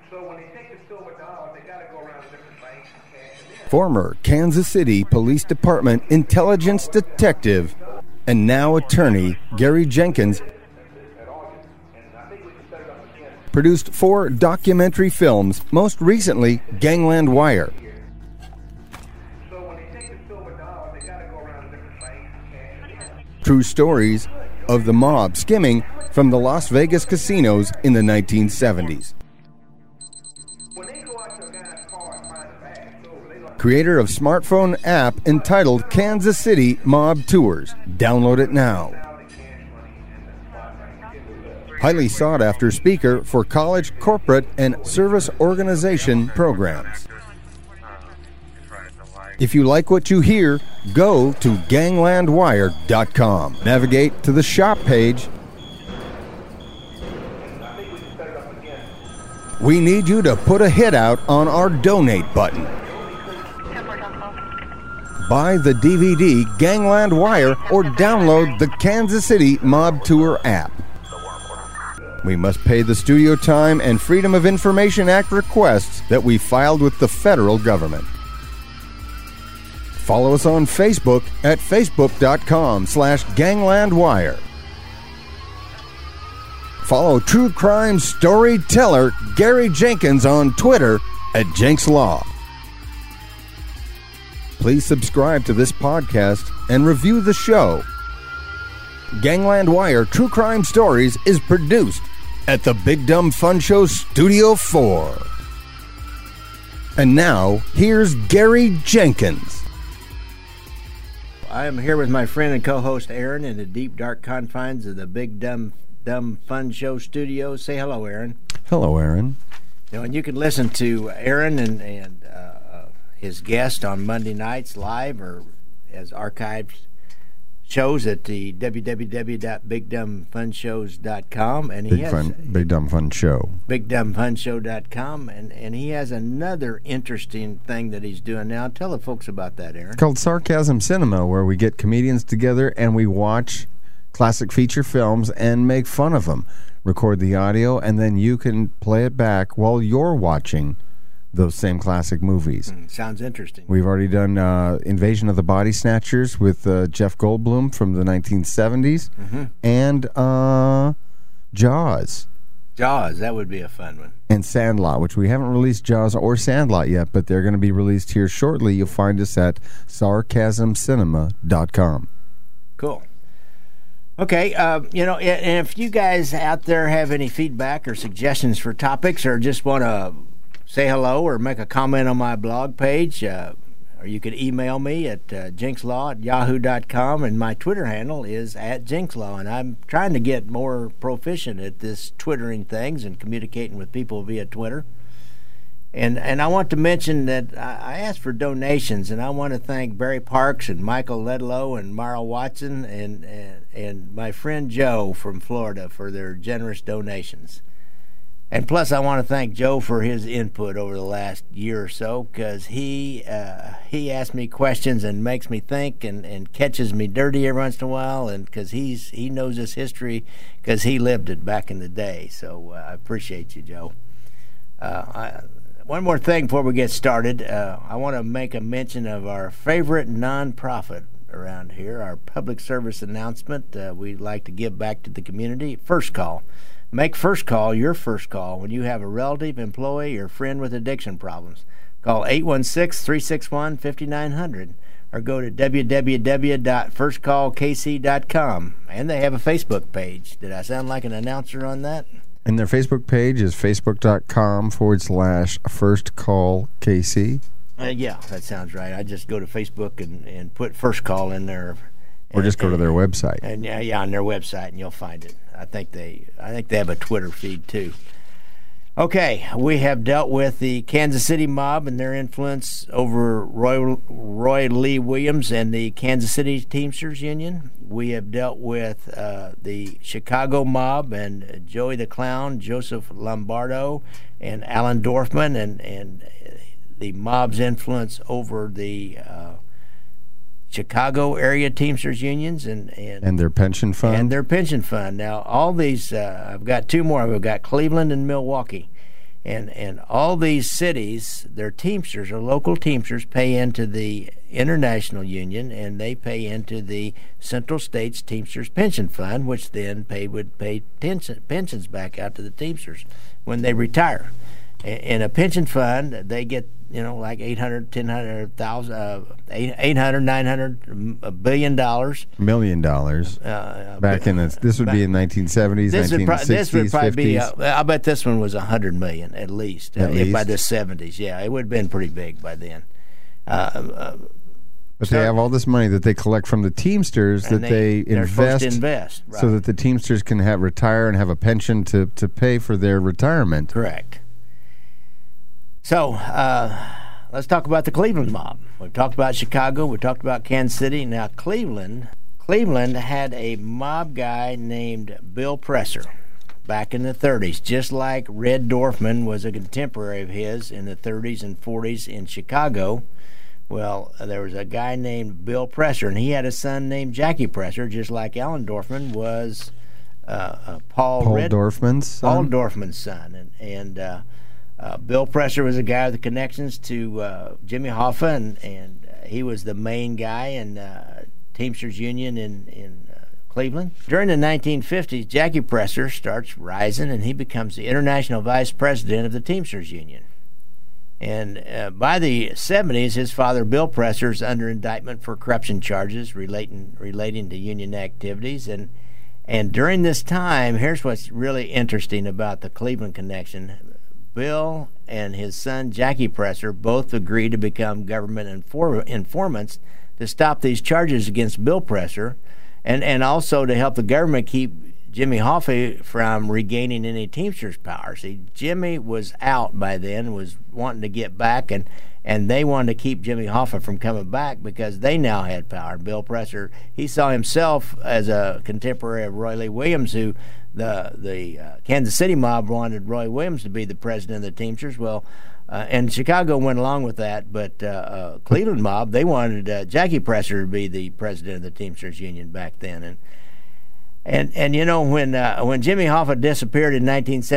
Former Kansas City Police Department intelligence detective and now attorney Gary Jenkins produced 4 documentary films, most recently Gangland Wire. True stories of the mob skimming from the Las Vegas casinos in the 1970s. Creator of smartphone app entitled Kansas City Mob Tours. Download it now. Highly sought after speaker for college, corporate, and service organization programs. If you like what you hear, go to ganglandwire.com. Navigate to the shop page. We need you to put a hit out on our donate button. Buy the DVD Gangland Wire or download the Kansas City Mob Tour app. We must pay the studio time and Freedom of Information Act requests that we filed with the federal government. Follow us on Facebook at facebook.com/ganglandwire. Follow true crime storyteller Gary Jenkins on Twitter at Jenks Law. Please subscribe to this podcast and review the show. Gangland Wire True Crime Stories is produced at the Big Dumb Fun Show Studio 4. And now, here's Gary Jenkins. I am here with my friend and co-host Aaron in the deep, dark confines of the Big Dumb Fun Show studio. Say hello, Aaron. Hello, Aaron. And you can listen to Aaron and his guest on Monday nights live or as archived shows at the www.bigdumbfunshows.com. And he has Big Dumb Fun Show. Bigdumbfunshow.com. And he has another interesting thing that he's doing now. Tell the folks about that, Aaron. It's called Sarcasm Cinema, where we get comedians together and we watch classic feature films and make fun of them. Record the audio, and then you can play it back while you're watching those same classic movies. Sounds interesting. We've already done Invasion of the Body Snatchers with Jeff Goldblum from the 1970s, and Jaws. Jaws, that would be a fun one. And Sandlot, which we haven't released Jaws or Sandlot yet, but they're going to be released here shortly. You'll find us at sarcasmcinema.com. Cool. Okay, and if you guys out there have any feedback or suggestions for topics or just want to say hello or make a comment on my blog page, or you could email me at jinkslaw@yahoo.com, and my Twitter handle is @jinkslaw, and I'm trying to get more proficient at this twittering things and communicating with people via Twitter. And I want to mention that I asked for donations, and I want to thank Barry Parks and Michael Ledlow and Mara Watson and my friend Joe from Florida for their generous donations. And plus, I want to thank Joe for his input over the last year or so, because he asks me questions and makes me think and catches me dirty every once in a while, and because he knows his history because he lived it back in the day. So I appreciate you, Joe. One more thing before we get started. I want to make a mention of our favorite nonprofit around here, our public service announcement. We'd like to give back to the community. First Call. Make First Call your first call when you have a relative, employee, or friend with addiction problems. Call 816-361-5900 or go to www.firstcallkc.com. And they have a Facebook page. Did I sound like an announcer on that? And their Facebook page is facebook.com/firstcallkc. Yeah, that sounds right. I just go to Facebook and put First Call in there. Or just go to their website. And yeah, on their website, and you'll find it. I think they have a Twitter feed too. Okay, we have dealt with the Kansas City mob and their influence over Roy Lee Williams and the Kansas City Teamsters Union. We have dealt with the Chicago mob and Joey the Clown, Joseph Lombardo, and Alan Dorfman, and the mob's influence over the Chicago area Teamsters unions and their pension fund. And their pension fund. Now, all these, I've got two more. I've got Cleveland and Milwaukee. And all these cities, their Teamsters or local Teamsters pay into the International Union, and they pay into the Central States Teamsters Pension Fund, which then would pay pensions back out to the Teamsters when they retire. In a pension fund, they get, like $800, $900 billion. $1 million. Back in this would be in 1970s, 1960s, this would probably 50s. be. I bet this one was $100 million at least. By the 70s. Yeah, it would have been pretty big by then. But they have all this money that they collect from the Teamsters that they're supposed to invest, right, so that the Teamsters can retire and have a pension to pay for their retirement. Correct. So let's talk about the Cleveland mob. We've talked about Chicago. We've talked about Kansas City. Now Cleveland had a mob guy named Bill Presser back in the 30s, just like Red Dorfman was a contemporary of his in the 30s and 40s in Chicago. Well, there was a guy named Bill Presser, and he had a son named Jackie Presser, just like Alan Dorfman was Paul Dorfman's son. Paul Dorfman's son. And Bill Presser was a guy with the connections to Jimmy Hoffa, and he was the main guy in Teamsters Union in Cleveland. During the 1950s, Jackie Presser starts rising, and he becomes the international vice president of the Teamsters Union. And by the 70s, his father, Bill Presser, is under indictment for corruption charges relating to union activities. And during this time, here's what's really interesting about the Cleveland connection. Bill and his son, Jackie Presser, both agreed to become government informants to stop these charges against Bill Presser, and also to help the government keep Jimmy Hoffa from regaining any Teamsters power. See, Jimmy was out by then, was wanting to get back, and they wanted to keep Jimmy Hoffa from coming back because they now had power. Bill Presser, he saw himself as a contemporary of Roy Lee Williams, who the Kansas City mob wanted Roy Williams to be the president of the Teamsters. Well, and Chicago went along with that, but Cleveland mob, they wanted Jackie Presser to be the president of the Teamsters Union back then. And when Jimmy Hoffa disappeared in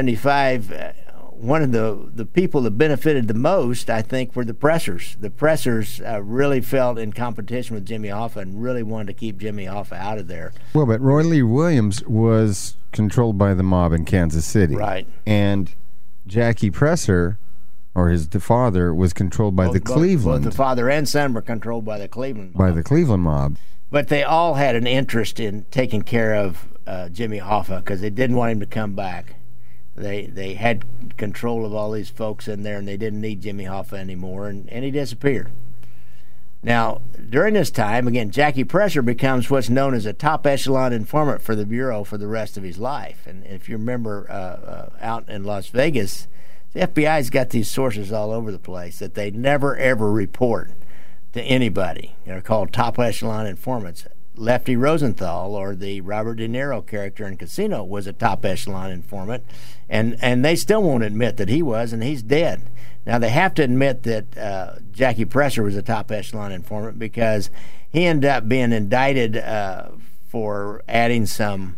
1975, one of the people that benefited the most, I think, were the Pressers. The Pressers really felt in competition with Jimmy Hoffa and really wanted to keep Jimmy Hoffa out of there. Well, but Roy Lee Williams was controlled by the mob in Kansas City. Right. And Jackie Presser, or his father, was controlled by the Cleveland. Both the father and son were controlled by the Cleveland mob. By the Cleveland mob. But they all had an interest in taking care of Jimmy Hoffa because they didn't want him to come back. They had control of all these folks in there, and they didn't need Jimmy Hoffa anymore, and he disappeared. Now, during this time, again, Jackie Presser becomes what's known as a top echelon informant for the Bureau for the rest of his life. And if you remember out in Las Vegas, the FBI's got these sources all over the place that they never, ever report to anybody. They're called top echelon informants. Lefty Rosenthal, or the Robert De Niro character in Casino, was a top echelon informant, and they still won't admit that he was, and he's dead. Now, they have to admit that Jackie Presser was a top echelon informant because he ended up being indicted for adding some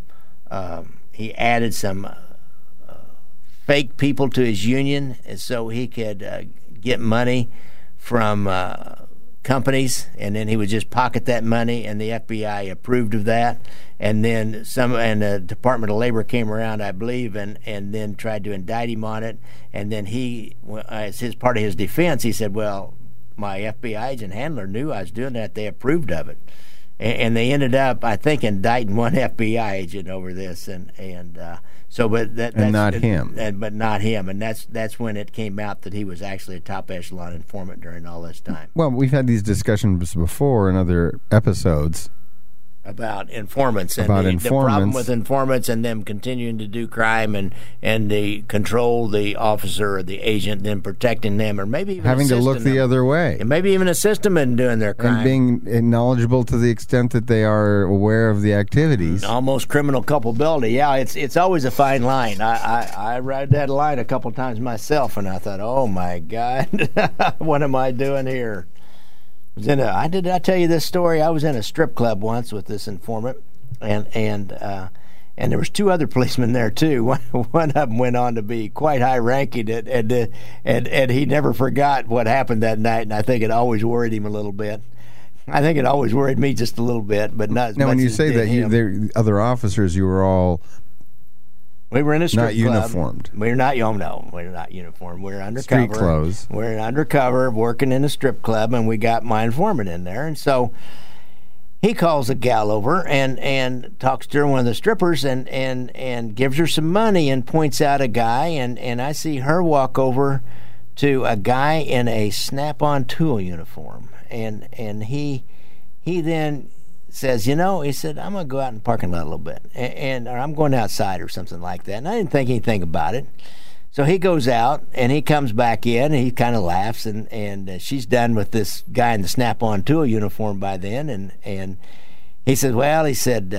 fake people to his union, and so he could get money from companies, and then he would just pocket that money, and the FBI approved of that. And then the Department of Labor came around, I believe, and then tried to indict him on it. And then he, as his part of his defense, he said, well, my FBI agent handler knew I was doing that. They approved of it. And they ended up, I think, indicting one FBI agent over this, but not him, and that's when it came out that he was actually a top echelon informant during all this time. Well, we've had these discussions before in other episodes about informants and the problem with informants and them continuing to do crime and they control the officer or the agent, then protecting them, or maybe even having to look the other way, and maybe even assist them in doing their crime, and being knowledgeable to the extent that they are aware of the activities. Almost criminal culpability. Yeah, it's always a fine line. I read that line a couple times myself, and I thought, oh my God, what am I doing here? Did I tell you this story? I was in a strip club once with this informant, and And there was two other policemen there too. One of them went on to be quite high-ranking, and he never forgot what happened that night. And I think it always worried him a little bit. I think it always worried me just a little bit, but not as much. Now, when you as say that the other officers, you were all we were in a strip not uniformed. We're not. No, we're not uniformed. We're undercover. Street clothes. We're undercover, working in a strip club, and we got my informant in there, and so. He calls a gal over and talks to her, one of the strippers, and gives her some money and points out a guy, and I see her walk over to a guy in a Snap-on tool uniform, and he then says, he said, I'm going to go out in the parking lot a little bit, or I'm going outside or something like that, and I didn't think anything about it. So he goes out, and he comes back in, and he kind of laughs, and she's done with this guy in the Snap-on tool uniform by then, and he said, you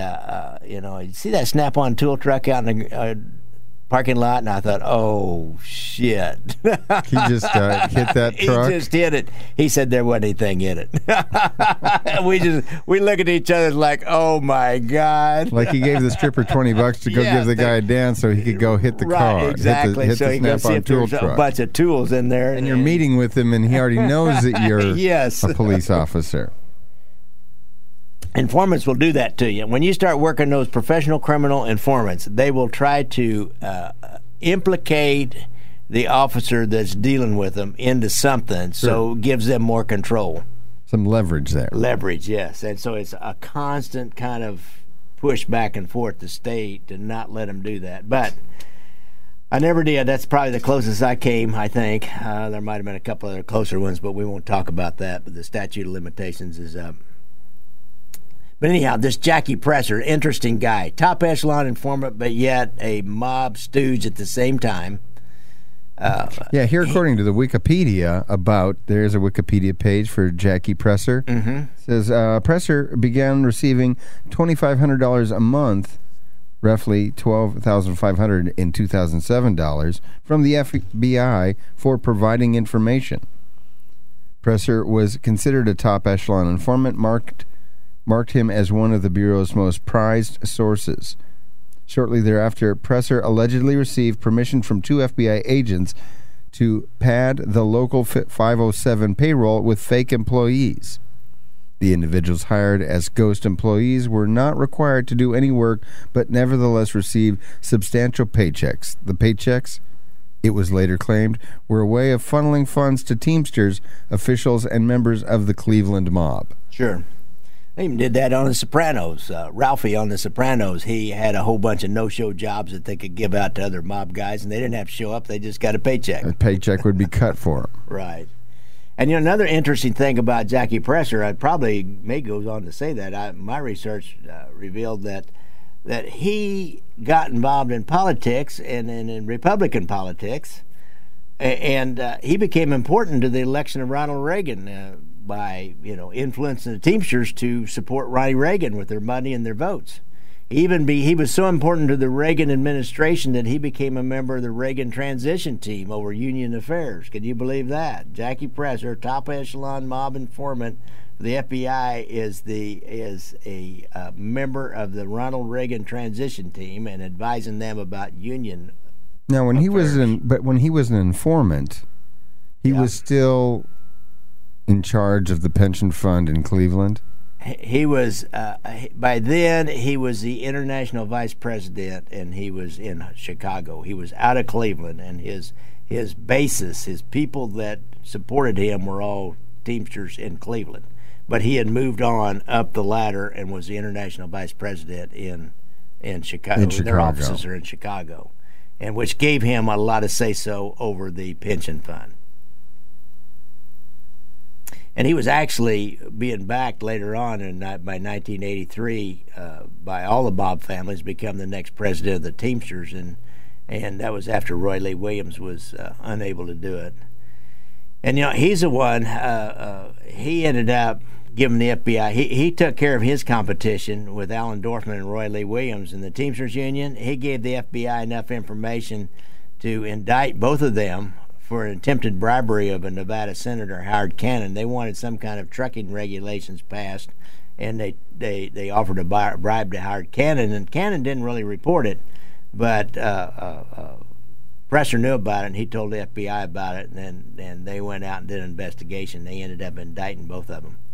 see that Snap-on tool truck out in the parking lot? And I thought, oh, shit. He just hit that truck? He just hit it. He said there wasn't anything in it. we look at each other like, oh, my God. Like he gave the stripper $20 to go give the guy a dance so he could go hit the car. Right, exactly. Hit so the he goes see if there's a bunch of tools in there. And you're meeting with him, and he already knows that you're a police officer. Informants will do that to you. When you start working those professional criminal informants, they will try to implicate the officer that's dealing with them into something, so it gives them more control. Some leverage there. Leverage, yes. And so it's a constant kind of push back and forth to state to not let them do that. But I never did. That's probably the closest I came, I think. There might have been a couple other closer ones, but we won't talk about that. But the statute of limitations is up. But anyhow, this Jackie Presser, interesting guy. Top echelon informant, but yet a mob stooge at the same time. Here according to the Wikipedia there's a Wikipedia page for Jackie Presser. Mm-hmm. It says, Presser began receiving $2,500 a month, roughly $12,500 in 2007 dollars, from the FBI for providing information. Presser was considered a top echelon informant, marked him as one of the Bureau's most prized sources. Shortly thereafter, Presser allegedly received permission from two FBI agents to pad the local 507 payroll with fake employees. The individuals hired as ghost employees were not required to do any work, but nevertheless received substantial paychecks. The paychecks, it was later claimed, were a way of funneling funds to Teamsters, officials, and members of the Cleveland mob. Sure. They even did that on The Sopranos. Ralphie on The Sopranos, he had a whole bunch of no-show jobs that they could give out to other mob guys, and they didn't have to show up. They just got a paycheck. A paycheck would be cut for them. Right. And another interesting thing about Jackie Presser, May goes on to say that. My research revealed that he got involved in politics and in Republican politics, and he became important to the election of Ronald Reagan by influencing the Teamsters to support Ronnie Reagan with their money and their votes. He was so important to the Reagan administration that he became a member of the Reagan transition team over union affairs. Can you believe that? Jackie Presser, top echelon mob informant for the FBI, is a member of the Ronald Reagan transition team and advising them about union. Now, when he was an informant, he was still in charge of the pension fund in Cleveland. He was by then he was the international vice president, and he was in Chicago. He was out of Cleveland, and his basis, his people that supported him, were all Teamsters in Cleveland. But he had moved on up the ladder and was the international vice president in Chicago. Their offices are in Chicago, and which gave him a lot of say-so over the pension fund. And he was actually being backed later on by 1983 by all the mob families, become the next president of the Teamsters, and that was after Roy Lee Williams was unable to do it. And he's the one. He ended up giving the FBI. He took care of his competition with Alan Dorfman and Roy Lee Williams in the Teamsters Union. He gave the FBI enough information to indict both of them for an attempted bribery of a Nevada Senator, Howard Cannon. They wanted some kind of trucking regulations passed, and they offered a bribe to Howard Cannon, and Cannon didn't really report it, but Presser knew about it, and he told the FBI about it, and they went out and did an investigation. They ended up indicting both of them.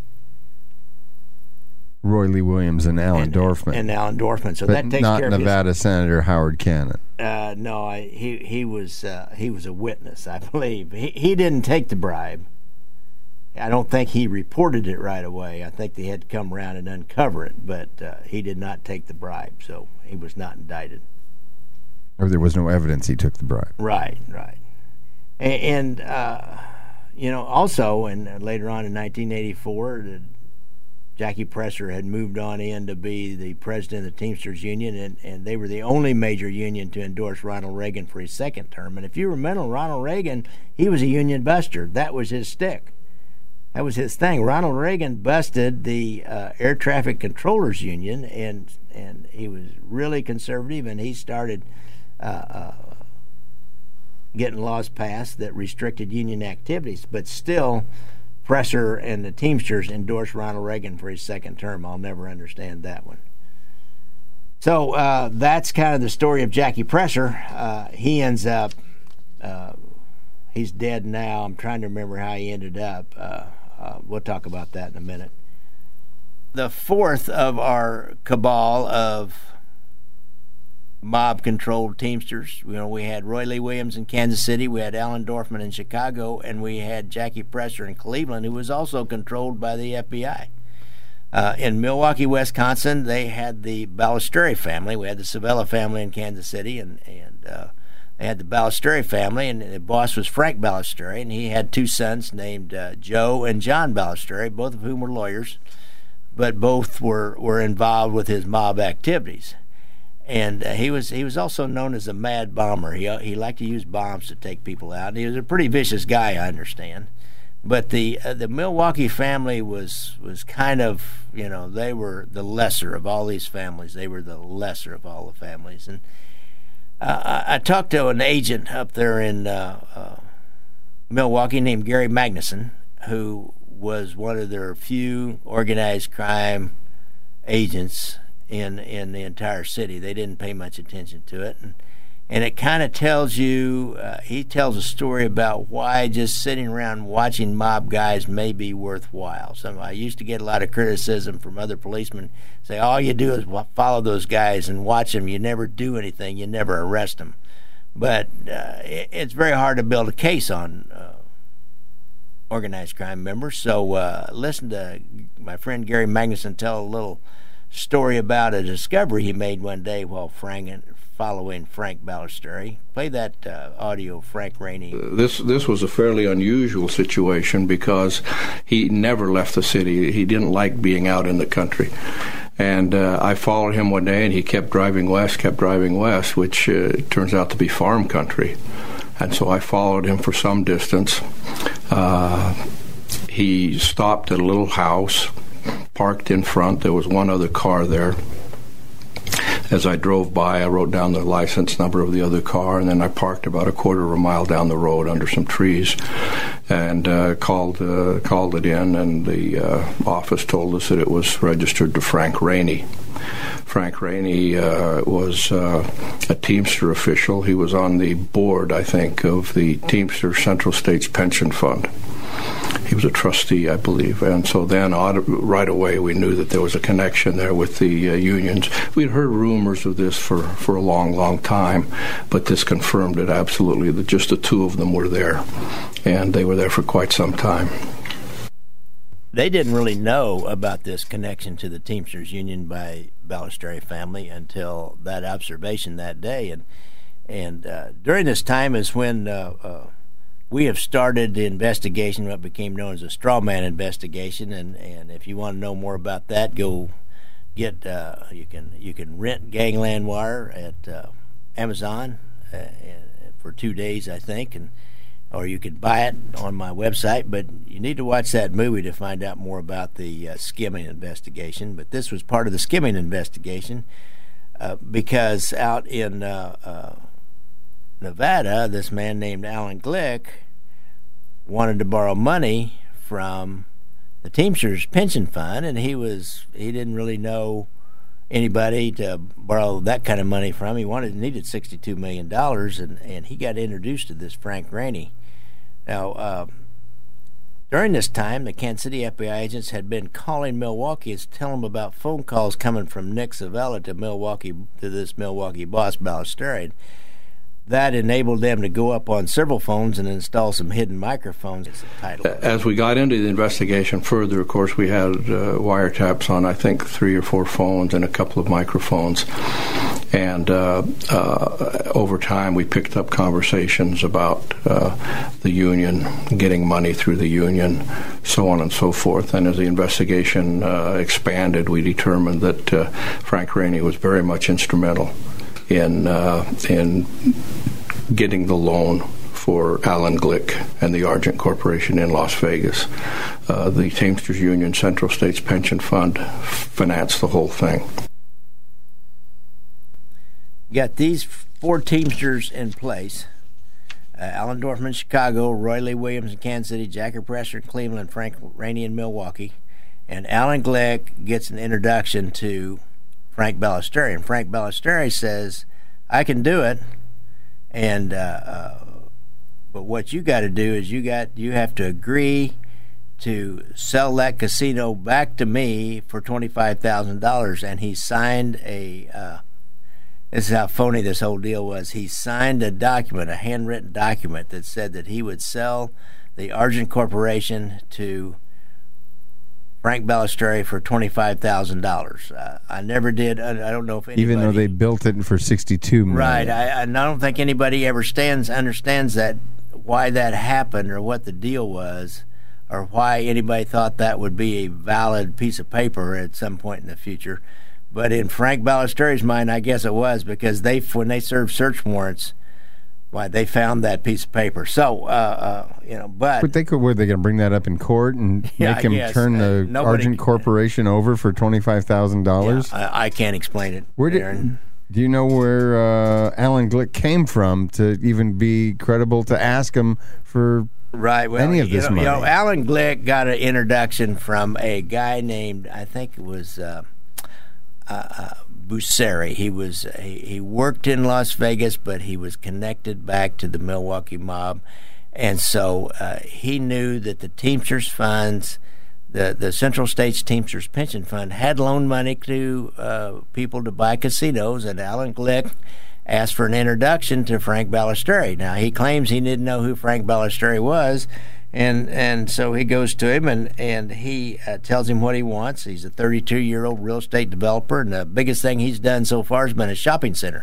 Roy Lee Williams and Alan Dorfman. And Alan Dorfman. So but that takes not care of Nevada Senator Howard Cannon. No, he was a witness, I believe. He didn't take the bribe. I don't think he reported it right away. I think they had to come around and uncover it, but he did not take the bribe, so he was not indicted. Or there was no evidence he took the bribe. Right. And also, and later on in 1984, Jackie Presser had moved on in to be the president of the Teamsters Union, and they were the only major union to endorse Ronald Reagan for his second term. And if you remember Ronald Reagan, he was a union buster. That was his stick. That was his thing. Ronald Reagan busted the Air Traffic Controllers Union, and he was really conservative, and he started getting laws passed that restricted union activities. But still, Presser and the Teamsters endorsed Ronald Reagan for his second term. I'll never understand that one. So that's kind of the story of Jackie Presser. He ends up, he's dead now. I'm trying to remember how he ended up. We'll talk about that in a minute. The fourth of our cabal of mob-controlled Teamsters. We had Roy Lee Williams in Kansas City, we had Alan Dorfman in Chicago, and we had Jackie Presser in Cleveland, who was also controlled by the FBI. In Milwaukee, Wisconsin, they had the Ballesteri family. We had the Savella family in Kansas City, and they had the Ballesteri family, and the boss was Frank Ballesteri, and he had two sons named Joe and John Ballesteri, both of whom were lawyers, but both were involved with his mob activities. And he was also known as a mad bomber. He liked to use bombs to take people out. And he was a pretty vicious guy, I understand. But the Milwaukee family was kind of, they were the lesser of all these families. They were the lesser of all the families. And I talked to an agent up there in Milwaukee named Gary Magnuson, who was one of their few organized crime agents in the entire city. They didn't pay much attention to it, and it kind of tells you. He tells a story about why just sitting around watching mob guys may be worthwhile. I used to get a lot of criticism from other policemen. Say all you do is follow those guys and watch them. You never do anything. You never arrest them. But it's very hard to build a case on organized crime members. So listen to my friend Gary Magnuson tell a little story about a discovery he made one day while following Frank Ballesteri. Play that audio of Frank Rainey. This was a fairly unusual situation because he never left the city. He didn't like being out in the country. And I followed him one day, and he kept driving west, which turns out to be farm country. And so I followed him for some distance. He stopped at a little house, parked in front. There was one other car there. As I drove by, I wrote down the license number of the other car, and then I parked about a quarter of a mile down the road under some trees and called it in, and the office told us that it was registered to Frank Rainey. Frank Rainey was a Teamster official. He was on the board, I think, of the Teamster Central States Pension Fund. He was a trustee, I believe, and so then right away we knew that there was a connection there with the unions. We'd heard rumors of this for a long, long time, but this confirmed it absolutely, that just the two of them were there, and they were there for quite some time. They didn't really know about this connection to the Teamsters Union by Ballesteri family until that observation that day, and during this time is when we have started the investigation, what became known as a straw man investigation, and if you want to know more about that, go get you can rent Gangland Wire at Amazon for 2 days, I think, or you could buy it on my website. But you need to watch that movie to find out more about the skimming investigation. But this was part of the skimming investigation because out in Nevada, this man named Alan Glick wanted to borrow money from the Teamsters pension fund, and he didn't really know anybody to borrow that kind of money from. He needed $62 million, and he got introduced to this Frank Rainey. Now, during this time, the Kansas City FBI agents had been calling Milwaukee to tell them about phone calls coming from Nick Savella to this Milwaukee boss, Ballesteri. That enabled them to go up on several phones and install some hidden microphones. As we got into the investigation further, of course, we had wiretaps on, I think, 3 or 4 phones and a couple of microphones. And over time, we picked up conversations about the union, getting money through the union, so on and so forth. And as the investigation expanded, we determined that Frank Rainey was very much instrumental in getting the loan for Alan Glick and the Argent Corporation in Las Vegas. The Teamsters Union Central States Pension Fund financed the whole thing. You got these 4 Teamsters in place. Alan Dorfman in Chicago, Roy Lee Williams in Kansas City, Jackie Presser in Cleveland, Frank Rainey in Milwaukee. And Alan Glick gets an introduction to Frank Ballesteri, and Frank Ballesteri says, "I can do it, and but what you got to do is you have to agree to sell that casino back to me for $25,000." And he signed this is how phony this whole deal was. He signed a document, a handwritten document that said that he would sell the Argent Corporation to Frank Ballesteri for $25,000. I never did. I don't know if anybody, even though they built it for $62 million. Right. I don't think anybody ever understands that, why that happened or what the deal was, or why anybody thought that would be a valid piece of paper at some point in the future. But in Frank Ballesteri's mind, I guess it was, because when they served search warrants, they found that piece of paper. So, but they were they going to bring that up in court and make him turn the Argent Corporation over for $25,000? I can't explain it. Do you know where Alan Glick came from to even be credible to ask him for any of this money? Alan Glick got an introduction from a guy named, I think it was Busseri. He worked in Las Vegas, but he was connected back to the Milwaukee mob, and so he knew that the Teamsters funds, the Central States Teamsters Pension Fund, had loaned money to people to buy casinos, and Alan Glick asked for an introduction to Frank Ballesteri. Now, he claims he didn't know who Frank Ballesteri was, and so he goes to him and he tells him what he wants. He's a 32-year-old real estate developer, and the biggest thing he's done so far has been a shopping center,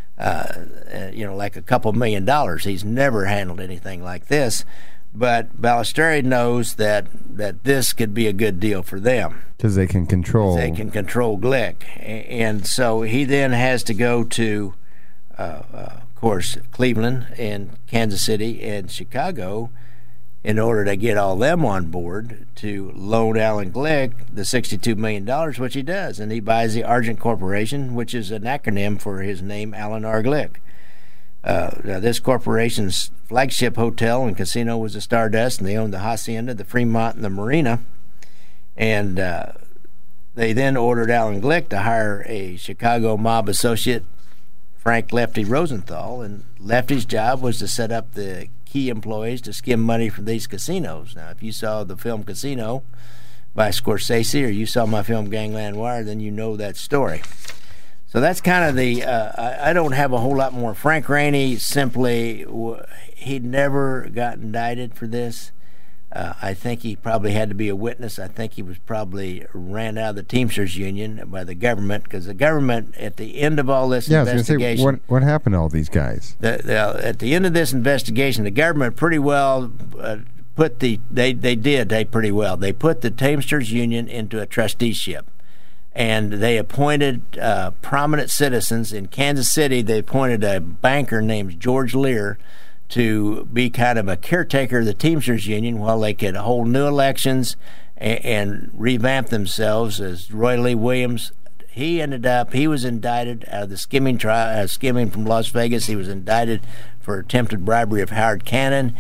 like a couple $1 million. He's never handled anything like this, but Ballesteri knows that this could be a good deal for them because they can control Glick, and so he then has to go to, of course, Cleveland and Kansas City and Chicago in order to get all them on board to loan Alan Glick the $62 million, which he does. And he buys the Argent Corporation, which is an acronym for his name, Alan R. Glick. Now, this corporation's flagship hotel and casino was the Stardust, and they owned the Hacienda, the Fremont, and the Marina. And they then ordered Alan Glick to hire a Chicago mob associate, Frank Lefty Rosenthal, and Lefty's job was to set up the key employees to skim money from these casinos. Now, if you saw the film Casino by Scorsese, or you saw my film Gangland Wire, then you know that story. So that's kind of the, I don't have a whole lot more. Frank Rainey simply, he'd never got indicted for this. I think he probably had to be a witness. I think he was probably ran out of the Teamsters Union by the government, because the government, at the end of all this investigation... I was going to say, what happened to all these guys? At the end of this investigation, the government pretty well put they pretty well. They put the Teamsters Union into a trusteeship. And they appointed prominent citizens. In Kansas City, they appointed a banker named George Lear to be kind of a caretaker of the Teamsters Union while they could hold new elections and revamp themselves. As Roy Lee Williams, he was indicted out of the skimming trial, skimming from Las Vegas. He was indicted for attempted bribery of Howard Cannon.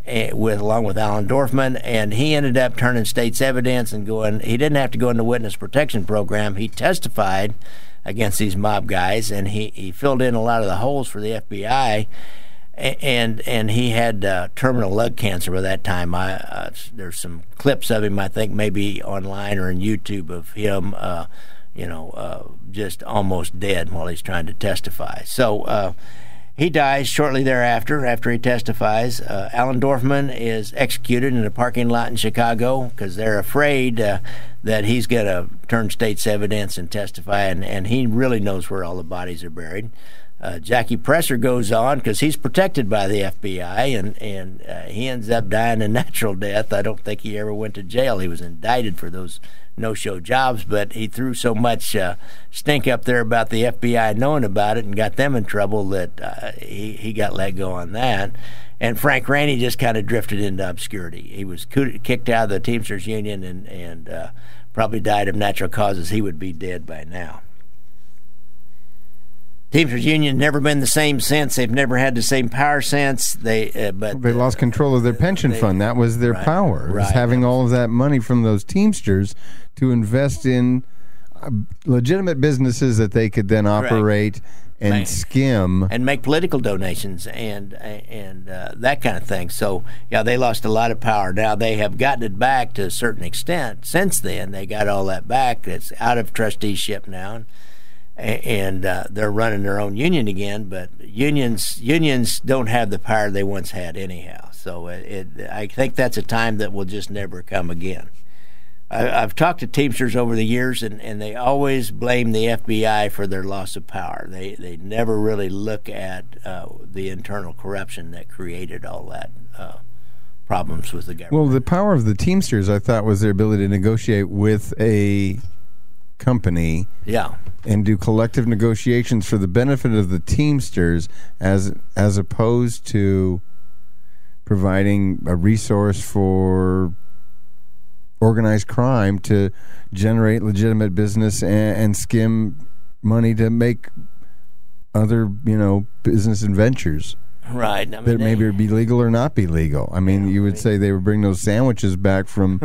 along with Alan Dorfman, and he ended up turning state's evidence and going. He didn't have to go into witness protection program. He testified against these mob guys, and he filled in a lot of the holes for the FBI. And he had terminal lung cancer by that time. There's some clips of him, I think, maybe online or on YouTube of him, just almost dead while he's trying to testify. So he dies shortly thereafter, after he testifies. Alan Dorfman is executed in a parking lot in Chicago because they're afraid that he's going to turn state's evidence and testify, and he really knows where all the bodies are buried. Jackie Presser goes on because he's protected by the FBI, and he ends up dying a natural death. I don't think he ever went to jail. He was indicted for those no-show jobs, but he threw so much stink up there about the FBI knowing about it and got them in trouble that he got let go on that. And Frank Rainey just kind of drifted into obscurity. He was kicked out of the Teamsters Union and probably died of natural causes. He would be dead by now. Teamsters Union never been the same since. They've never had the same power since. They lost control of their pension fund. That was their power. Was having all of that money from those Teamsters to invest in legitimate businesses that they could then operate and skim and make political donations and that kind of thing. So yeah, they lost a lot of power. Now they have gotten it back to a certain extent. Since then, they got all that back. It's out of trusteeship now. And they're running their own union again, but unions don't have the power they once had anyhow. So I think that's a time that will just never come again. I've talked to Teamsters over the years, and they always blame the FBI for their loss of power. They never really look at the internal corruption that created all that problems with the government. Well, the power of the Teamsters, I thought, was their ability to negotiate with a company and do collective negotiations for the benefit of the Teamsters as opposed to providing a resource for organized crime to generate legitimate business and skim money to make other business ventures. Right. I mean, that maybe would be legal or not be legal. I mean, you would say they would bring those sandwiches back from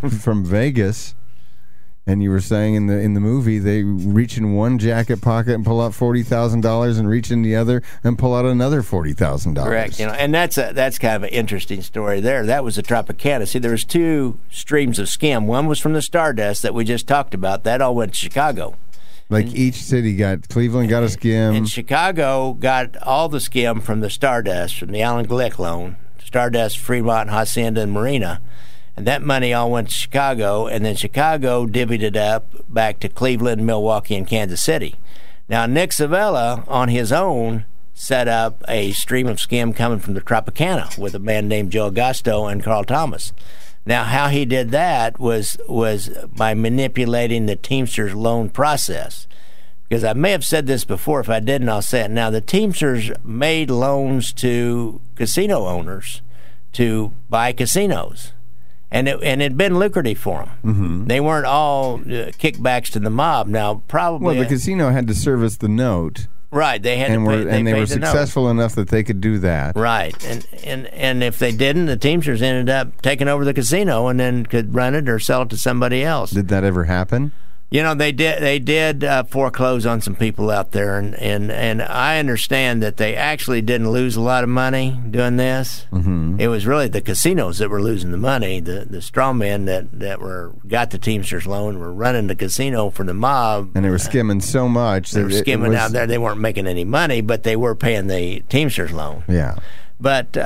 Vegas. And you were saying in the movie, they reach in one jacket pocket and pull out $40,000, and reach in the other and pull out another $40,000. Correct. And that's kind of an interesting story there. That was the Tropicana. See, there was two streams of skim. One was from the Stardust that we just talked about. That all went to Chicago. Like each city Cleveland got a skim. And Chicago got all the skim from the Stardust, from the Allen Glick loan, Stardust, Fremont, Hacienda, and Marina. And that money all went to Chicago, and then Chicago divvied it up back to Cleveland, Milwaukee, and Kansas City. Now, Nick Savella, on his own, set up a stream of skim coming from the Tropicana with a man named Joe Augusto and Carl Thomas. Now, how he did that was by manipulating the Teamsters loan process. Because I may have said this before. If I didn't, I'll say it now. The Teamsters made loans to casino owners to buy casinos. And it had been lucrative for them. Mm-hmm. They weren't all kickbacks to the mob. Now, probably... Well, the casino had to service the note. Right. They had to pay, and they were successful enough that they could do that. Right. And if they didn't, the Teamsters ended up taking over the casino and then could run it or sell it to somebody else. Did that ever happen? They did foreclose on some people out there, and I understand that they actually didn't lose a lot of money doing this. Mm-hmm. It was really the casinos that were losing the money. The straw men that got the Teamsters loan were running the casino for the mob, and they were skimming so much. They were skimming out there. They weren't making any money, but they were paying the Teamsters loan. Yeah, but.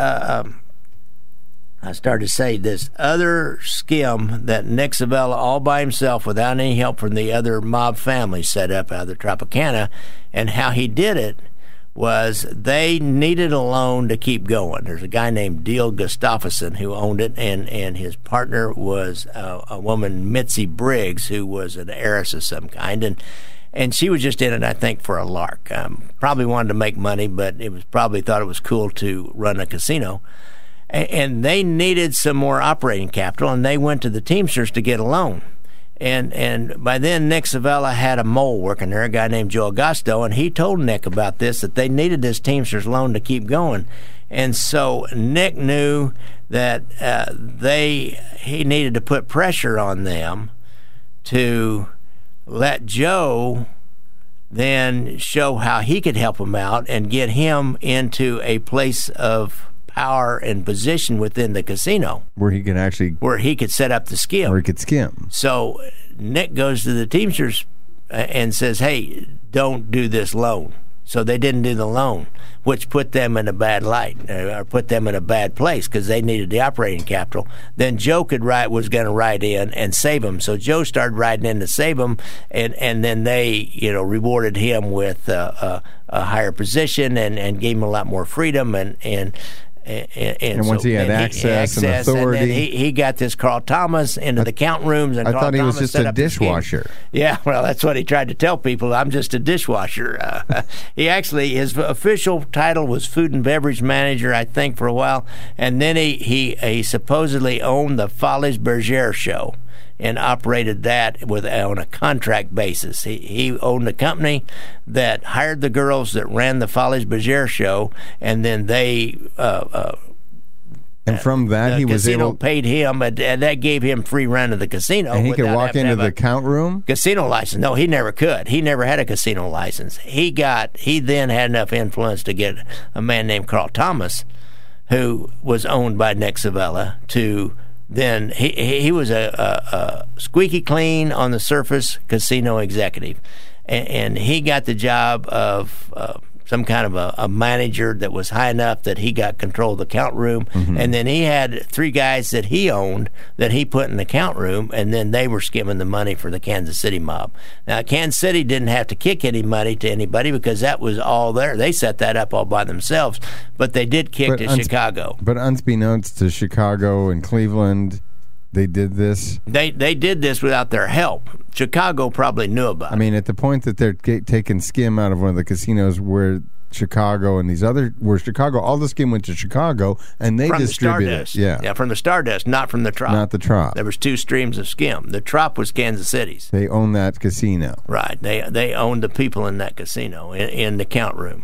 I started to say this other skim that Nick Savella all by himself without any help from the other mob family set up out of the Tropicana, and how he did it was they needed a loan to keep going. There's a guy named Diehl Gustafsson who owned it, and his partner was a woman, Mitzi Briggs, who was an heiress of some kind, and she was just in it, I think, for a lark. Probably wanted to make money, but it was probably thought it was cool to run a casino. And they needed some more operating capital, and they went to the Teamsters to get a loan. And by then, Nick Savella had a mole working there, a guy named Joe Augusto, and he told Nick about this, that they needed this Teamsters loan to keep going. And so Nick knew that he needed to put pressure on them to let Joe then show how he could help him out and get him into a place of power and position within the casino where he could set up the skim, or he could skim. So Nick goes to the Teamsters and says, hey, don't do this loan. So they didn't do the loan, which put them in a bad light, or put them in a bad place, because they needed the operating capital. Then Joe was going to ride in and save them. So Joe started riding in to save them, and then they rewarded him with a higher position and gave him a lot more freedom and once he had access and authority, and then he got this Carl Thomas into the count rooms. And I Carl thought he Thomas was just a dishwasher. Yeah, well, that's what he tried to tell people. I'm just a dishwasher. His official title was food and beverage manager, I think, for a while, and then he supposedly owned the Folies Bergère show and operated that on a contract basis. He owned a company that hired the girls that ran the Folies Bergère show, and then they and from that he was able paid him, and that gave him free run of the casino. And he could walk into the count room? Casino license. No, he never could. He never had a casino license. He then had enough influence to get a man named Carl Thomas, who was owned by Nick Savella, to then he was a squeaky clean on the surface casino executive, and he got the job of some kind of a manager that was high enough that he got control of the count room. Mm-hmm. And then he had 3 guys that he owned that he put in the count room, and then they were skimming the money for the Kansas City mob. Now, Kansas City didn't have to kick any money to anybody because that was all there. They set that up all by themselves, but they did kick to Chicago. But unbeknownst to Chicago and Cleveland, they did this? They did this without their help. Chicago probably knew about it. I mean, at the point that they're taking skim out of one of the casinos where Chicago and all the skim went to Chicago, and they distributed it. Yeah, from the Stardust, not from the Trop. Not the Trop. There was 2 streams of skim. The Trop was Kansas City's. They own that casino. Right. They owned the people in that casino, in the count room.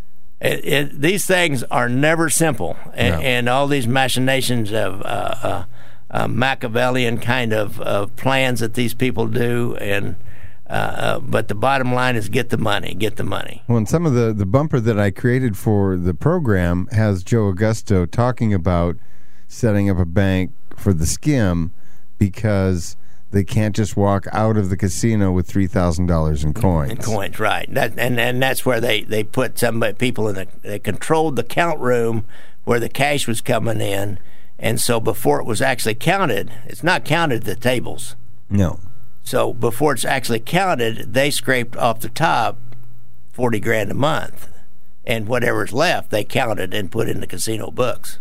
These things are never simple, and all these machinations of Machiavellian kind of plans that these people do, and but the bottom line is get the money. Well, and some of the bumper that I created for the program has Joe Augusto talking about setting up a bank for the skim because they can't just walk out of the casino with $3,000 in coins. In coins, right? And that's where they put people they controlled the count room where the cash was coming in. And so before it was actually counted, it's not counted at the tables. No. So before it's actually counted, they scraped off the top $40,000 a month, and whatever's left, they counted and put in the casino books.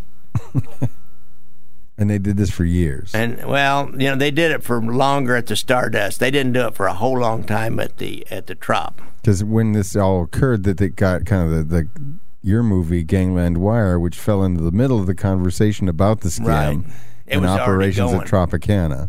And they did this for years. And they did it for longer at the Stardust. They didn't do it for a whole long time at the Trop. Because when this all occurred, that they got kind of your movie, Gangland Wire, which fell into the middle of the conversation about the scam and operations at Tropicana.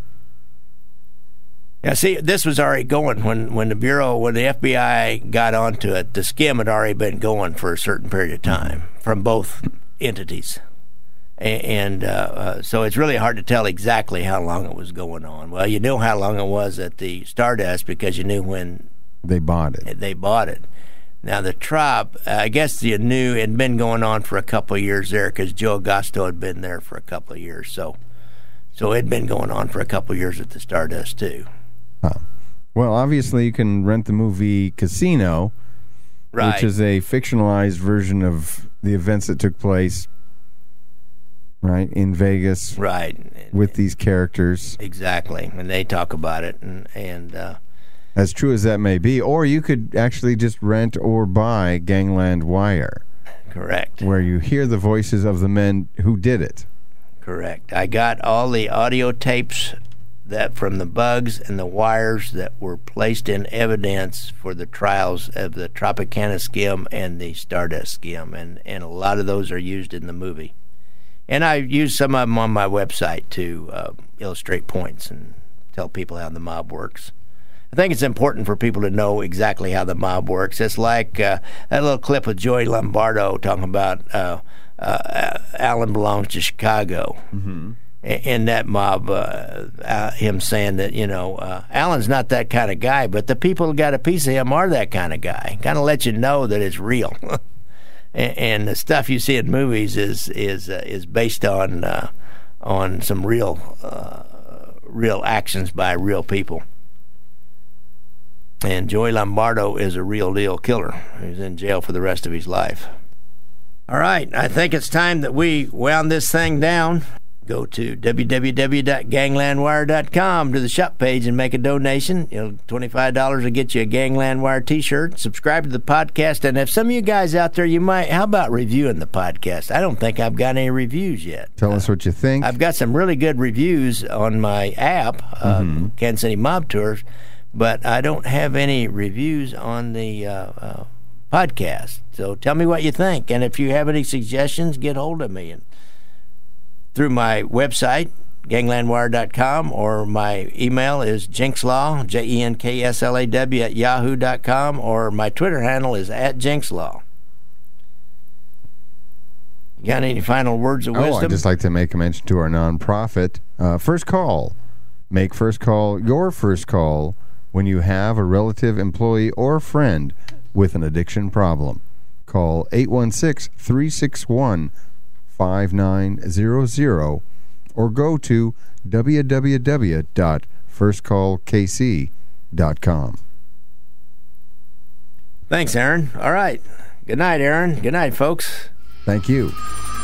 Yeah, see, this was already going when the FBI got onto it. The scam had already been going for a certain period of time from both entities. And so it's really hard to tell exactly how long it was going on. Well, you knew how long it was at the Stardust because you knew when they bought it. Now, the Trop, I guess you knew it had been going on for a couple of years there because Joe Augusto had been there for a couple of years. So it had been going on for a couple of years at the Stardust, too. Well, obviously, you can rent the movie Casino, which is a fictionalized version of the events that took place, right, in Vegas. Right. With these characters. Exactly. And they talk about it. And as true as that may be, or you could actually just rent or buy Gangland Wire. Correct. Where you hear the voices of the men who did it. Correct. I got all the audio tapes that from the bugs and the wires that were placed in evidence for the trials of the Tropicana skim and the Stardust skim, and a lot of those are used in the movie. And I used some of them on my website to illustrate points and tell people how the mob works. I think it's important for people to know exactly how the mob works. It's like that little clip with Joey Lombardo talking about Alan belongs to Chicago. Mm-hmm. In that mob, him saying that, Alan's not that kind of guy, but the people who got a piece of him are that kind of guy. Kind of let you know that it's real. and the stuff you see in movies is based on some real actions by real people. And Joey Lombardo is a real deal killer. He's in jail for the rest of his life. All right, I think it's time that we wound this thing down. Go to www.ganglandwire.com to the shop page and make a donation. $25 will get you a Gangland Wire t-shirt. Subscribe to the podcast. And if some of you guys out there, how about reviewing the podcast? I don't think I've got any reviews yet. Tell us what you think. I've got some really good reviews on my app, Kansas City Mob Tours, but I don't have any reviews on the podcast. So tell me what you think. And if you have any suggestions, get hold of me. Through my website, ganglandwire.com, or my email is Jenkslaw, JENKSLAW @yahoo.com, or my Twitter handle is @Jenkslaw. You got any final words of wisdom? I'd just like to make a mention to our nonprofit. First call. Make first call your first call when you have a relative, employee, or friend with an addiction problem. Call 816-361-5900 or go to www.firstcallkc.com. Thanks, Aaron. All right. Good night, Aaron. Good night, folks. Thank you.